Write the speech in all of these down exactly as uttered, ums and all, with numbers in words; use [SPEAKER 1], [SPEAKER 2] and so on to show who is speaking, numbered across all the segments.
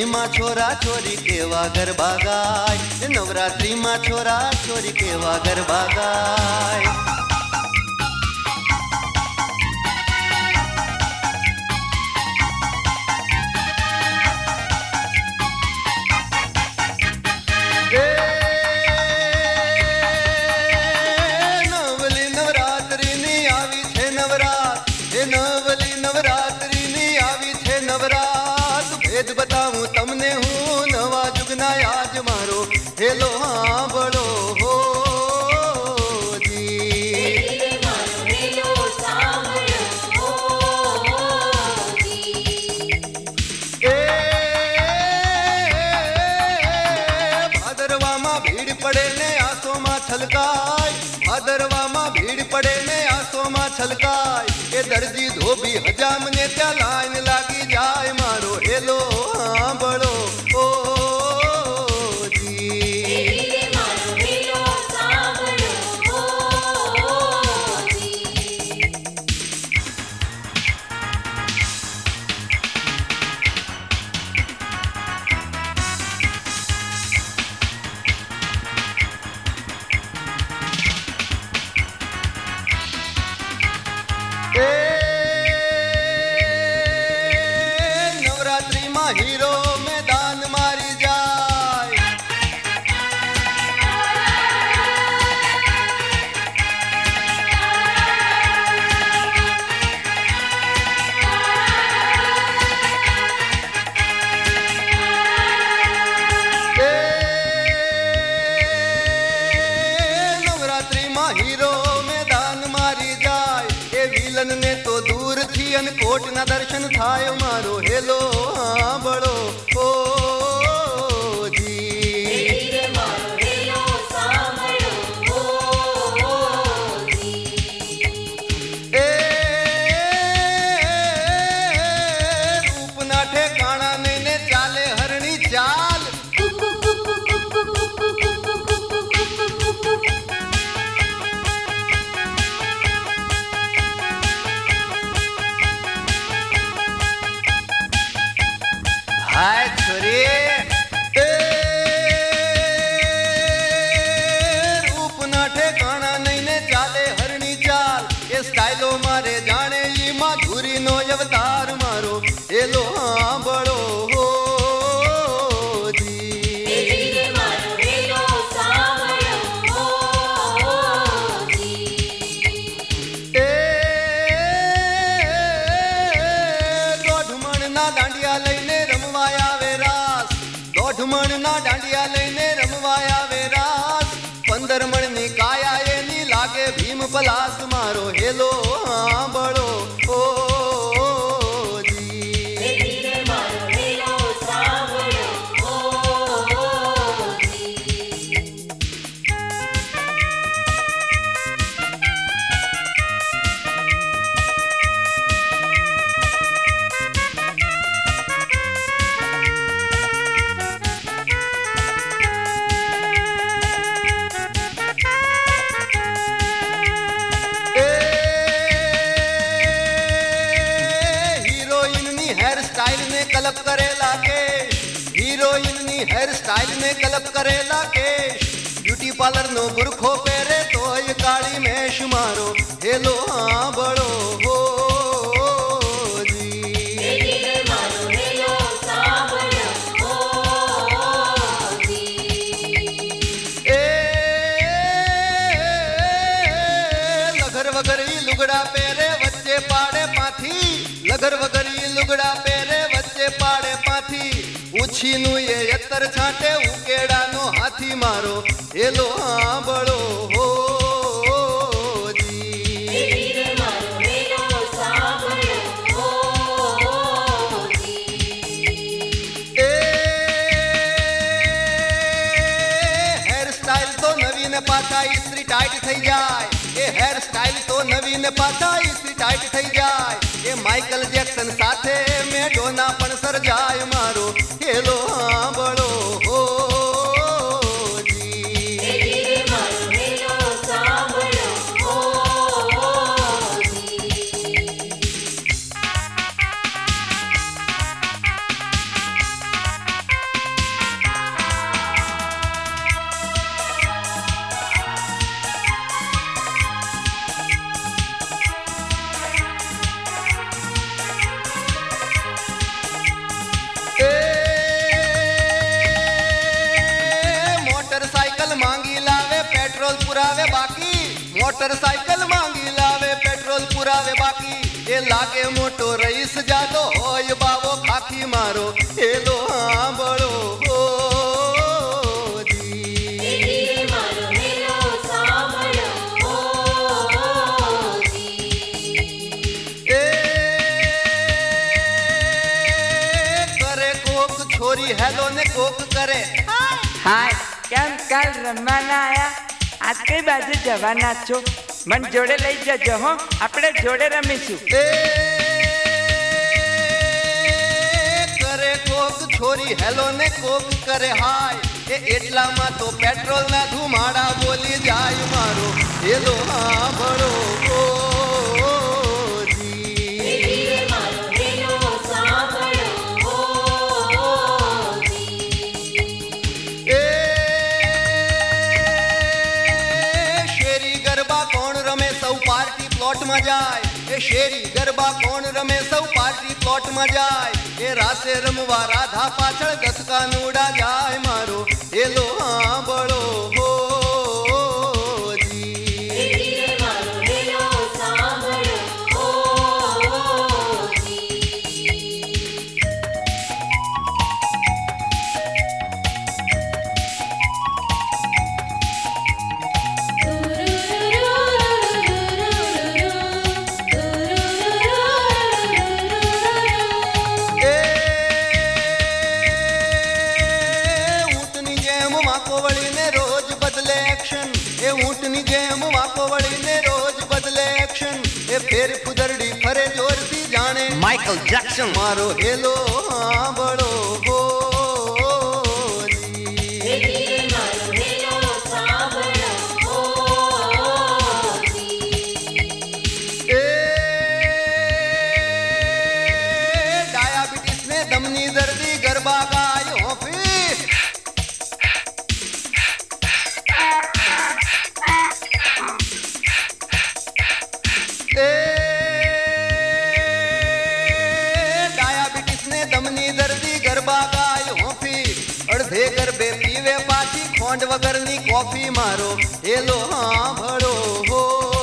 [SPEAKER 1] નવરાત્રી માં છોરા છોરી કેવા ગરબા ગાય, નવરાત્રી માં છોરા છોરી કેવા ગરબા ગાય. નવલી નવરાત્રી ની આવી છે નવરાત, એ નવલી નવરાત્રી ની આવી છે નવરાત. ભેદ બતાવું તમને હું નવા જુગના આજ મારો હેલો સાંભળો હો છલકાય, ભાદરવામાં ભીડ પડે ને આંસોમાં છલકાય. એ દરજી ધોબી હજામ ને ત્યાં લાઈન લાગી જાય મારો હેલો સાંભળો ઓ હીરો મેદાન મારી જાય. નવરાત્રીમાં હીરો મેદાન મારી જાય. એ વિલન ને તો દૂર થી અને કોટ ના દર્શન થાય મારો હેલો સાંભળો ઓ રૂપના ઠેકાણા ને ચાલે હરણી ચાલ. હાય છોરી એ રૂપના ઠેકાણા નહીં ને ચાલે હરણી ચાલ. એ સ્ટાઈલો મારે જાણે ઈ માધુરીનો અવતાર મારો હેલો સાંભળો હો દાંડિયા લઈને રમવા આવે રાસ, દોઢ મણ ના દાંડિયા લઈને રમવા આવે રાસ. પંદર મણ ની કાયા એની લાગે ભીમ પલાસ મારો હેલો સાંભળો ઓ કલપ કરેલા કેશ, હિરોઈન ની હેર સ્ટાઇલ ને કલપ કરેલા કેશ. બ્યુટી પાર્લર નો બુરખો પહેરે તોય કાળી મેશ મારો હેલો સાંભળો હો લગર વગર ઈ લુગડા પહેરે વચ્ચે પાડે પાથી, લગર વગર ઈ લુગડા પહેરે વચ્ચે પાડે પાથી. ઉછી નું એ યતર છાંટે ઉકેડા નો હાથી મારો હેલો સાંભળો હો પાછા ઇસ્ત્રી ટાઈટ થઈ જાય. એ હેર સ્ટાઇલ તો નવી ને પાછા ઇસ્ત્રી ટાઈટ થઈ જાય. એ માઇકલ જેક્સન સાથે મેડોના પણ સર્જાય મારો હેલો સાંભળો હો पेट्रोल पुरावे बाकी मोटरसाइकिल मांगी लावे पेट्रोल पुरावे बाकी ए लागे मोटो रईस जादो होय बावो खाखी मारो हेलो हांभळो हो छोरी हेलो ने कोक करे
[SPEAKER 2] हाय કેમ કાલ રમવાના આયા આજ કઈ બાજુ જવાના છો મન જોડે લઈ જજો હો આપણે જોડે રમીશું
[SPEAKER 1] એ કરે કોક છોરી હેલો ને કોક કરે હાય એ એટલામાં તો પેટ્રોલ ના ધુમાડા બોલી જાય મારો હેલો હાંભળો प्लॉट में जाए ए शेरी गरबा कौन रमे सौ पार्टी प्लॉट में जाए ए रासे रमवा राधा पाछळ दसका नूडा जाए मारो हेलो हांभळो हो ऊंटनी जेम वाको वળી ने रोज बदले एक्शन ए फेर फुदरडी फरे जोर थी जाने माइकल जैक्सन मारो हेलो हांभळो हो डायाबिटीज ने दमनी दर्दी गरबा गायो फी अर्धे गरबे पीवे पाछी खोंड वगरनी कॉफी मारो हेलो हांभळो हो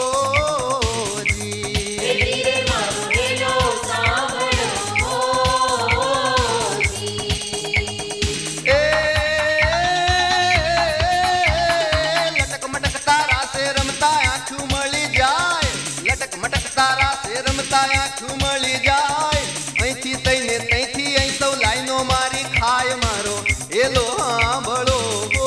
[SPEAKER 1] लटक मटक तारा से रमता आँखू मળી જાય लटक मटक तारा से रमता आँखू मળી જાય અહીંથી તઈને તઈથી અહીં સૌ લાઈનો મારી ખાય મારો हेलो हांभळो हो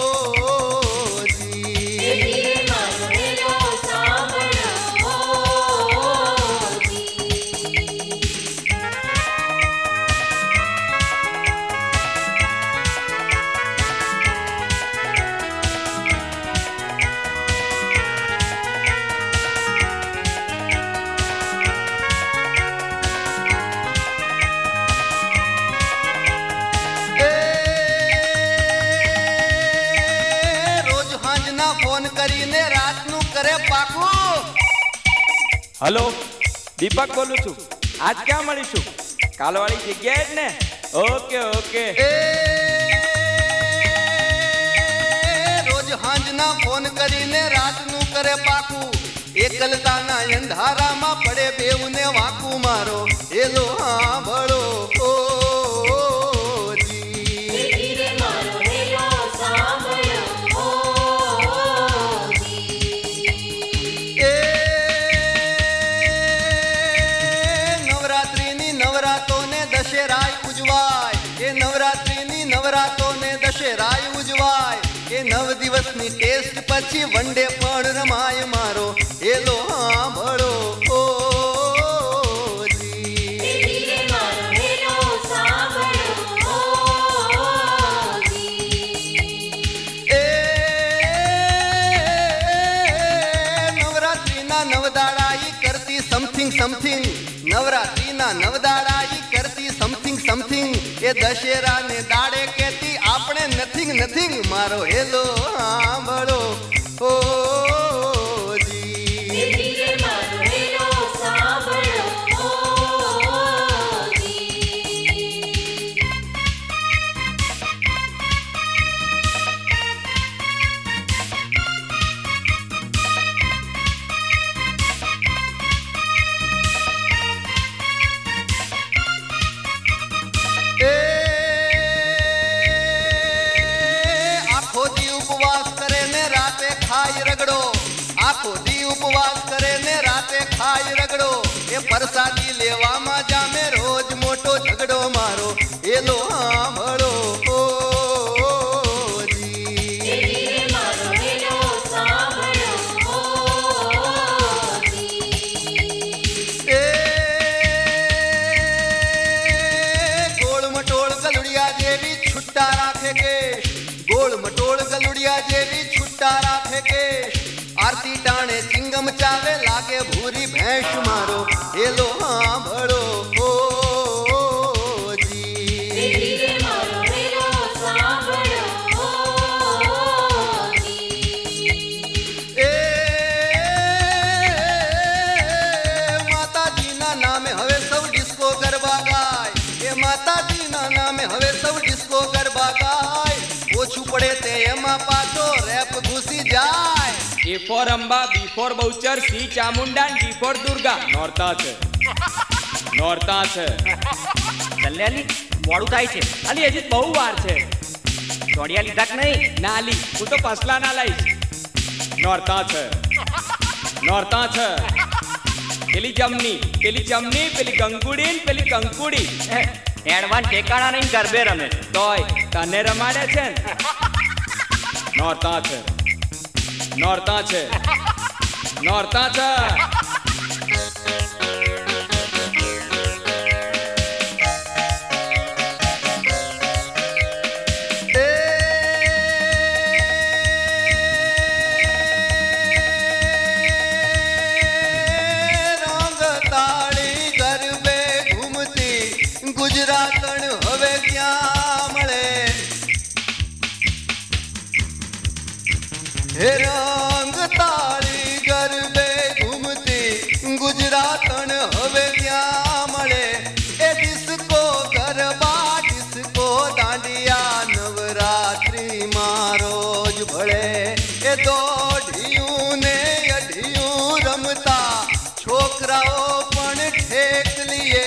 [SPEAKER 1] फोन કરીને રાતનું કરે પાકું
[SPEAKER 2] હેલો દીપક બોલું છું આજ ક્યાં મળીશું કાલવાળી જગ્યાએ જ ને ઓકે ઓકે
[SPEAKER 1] એ રોજ હાંજના ફોન કરીને રાતનું કરે પાકું એકલતાના અંધારામાં પડે બેવને વાકું મારો હેલો હાંભળો ઓ દશેરાય ઉજવાય એ નવરાત્રીની નવરાતોને દશેરાય ઉજવાય એ નવ દિવસની ટેસ્ટ પછી વનડે પણ રમાય મારો હેલો હાંભળો ઓ નવરાત્રીના નવદાડા ઈ કરતી સમથિંગ સમથિંગ નવરાત્રીના નવદાડા ઈ કરતી સમથિંગ સમથિંગ એ દશેરા ને દાડે કેતી આપણે નથિંગ નથિંગ મારો હેલો હાંભળો ઓ રગડો, આખો દી ઉપવાસ કરે ને રાતે ખાય રગડો. એ પ્રસાદી લેવામાં જામે રોજ મોટો ઝઘડો મારો એલો સાંભળો આરતી ટાણે ચિંગમ ચાવે લાગે ભૂરી ભેંસ મારો એલો સાંભળો માતાજીના નામે હવે સૌ ડિસ્કો ગરબા ગાય. એ માતાજીના નામે હવે સૌ ડિસ્કો ગરબા ગાય. ઓછું પડે તે એમાં પાછો રેપ ઘૂસી જાય.
[SPEAKER 3] A for Amba, B for Boucher, C Chamunda, D for Durga. નોરતા છે નોરતા છે
[SPEAKER 4] જલ્યાલી મોડું થાય છે. અલી હજી બહુ વાર છે. ચોડિયા લીધા કે નહીં?
[SPEAKER 3] ના લી હું તો પસલા ના લઈશ. નોરતા છે નોરતા છે પેલી જમની પેલી જમની પેલી ગંગુડી ને પેલી કંકુડી
[SPEAKER 4] એડવાન ઠેકાણા નહીં ગરબે રમે
[SPEAKER 3] તોય તને રમાડે છે ને. નોરતા છે નોરતા છે નોરતા છે
[SPEAKER 1] ગુજરાતણ હવે ક્યાં મળે. હે રંગ તાળી ગરબે ઘૂમતી ગુજરાતણ હવે ક્યાં મળે. એ ડિસ્કો ગરબા ડિસ્કો દાંડિયા નવરાત્રી માં રોજ ભળે. એ દોઢિયું ને અઢિયું રમતા છોકરાઓ પણ ઠેક લીએ.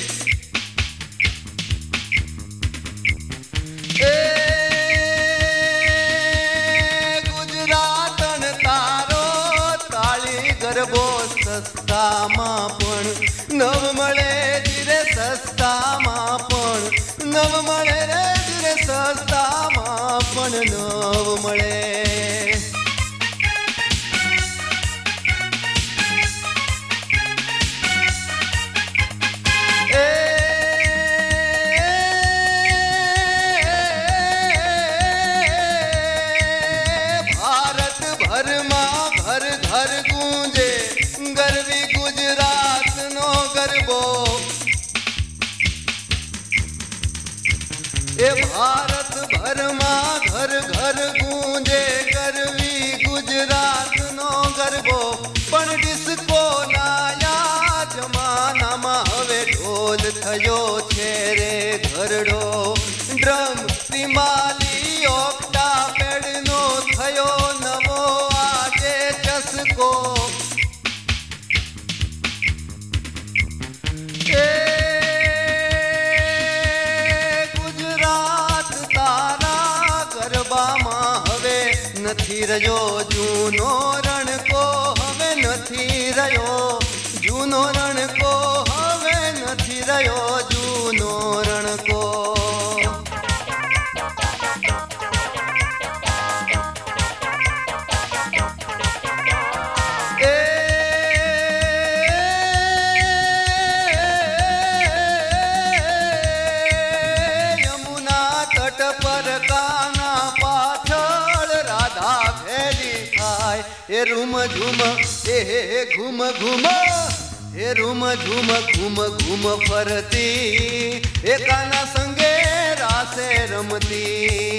[SPEAKER 1] ગરબો સસ્તામાં પણ નવ મળે ધીરે સસ્તામાં પણ નવ મળે રે ધીરે સસ્તામાં પણ નવ મળે. એ ભારત ભરમાં ઘર ઘર ગુંજે ગરવી ગુજરાત નો ગરબો. એ ભારત ભરમાં ઘર ઘર ગુંજે ગરવી ગુજરાત નો ગરબો. પણ ડિસ્કો નાયા જમાનામાં હવે ઢોલ થયો છે રે ઘરડો. ડ્રમ ત્રિમાલી ઓક્ટા પેડ નો થયો નવો આજે ચસકો. એ ગુજરાત તારા ગરબામાં હવે નથી રહ્યો જૂનો રણકો. હવે નથી રહ્યો જૂનો રણકો. હવે નથી રહ્યો જૂનો રણકો. એ રૂમ ઝૂમ એ ઘૂમ ઘૂમ એ રૂમ ઝૂમ ઘૂમ ઘૂમ ફરતી એકાના સંગે રાસે રમતી.